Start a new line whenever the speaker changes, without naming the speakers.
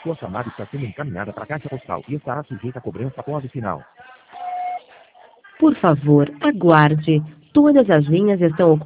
Sua chamada está sendo encaminhada para a caixa postal e estará sujeita a cobrança após o sinal.
Por favor, aguarde. Todas as linhas estão ocupadas.